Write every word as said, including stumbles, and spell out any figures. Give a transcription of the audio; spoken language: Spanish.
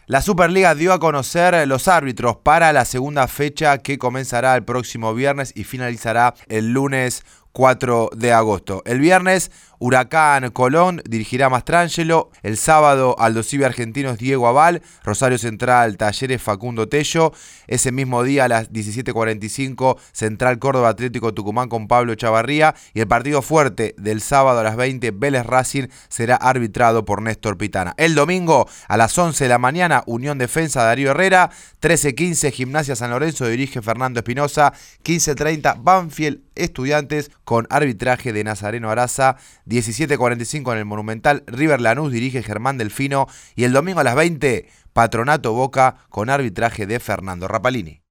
La Superliga dio a conocer los árbitros para la segunda fecha que comenzará el próximo viernes y finalizará el lunes cuatro de agosto. El viernes, Huracán Colón dirigirá Mastrangelo. El sábado, Aldosivi Argentinos Diego Aval. Rosario Central Talleres Facundo Tello. Ese mismo día a las diecisiete cuarenta y cinco, Central Córdoba Atlético Tucumán con Pablo Chavarría. Y el partido fuerte del sábado a las veinte, Vélez Racing, será arbitrado por Néstor Pitana. El domingo a las once de la mañana, Unión Defensa Darío Herrera. trece quince, Gimnasia San Lorenzo dirige Fernando Espinosa. quince treinta, Banfield Estudiantes con arbitraje de Nazareno Araza. diecisiete cuarenta y cinco en el Monumental, River Lanús dirige Germán Delfino. Y el domingo a las veinte, Patronato Boca con arbitraje de Fernando Rapalini.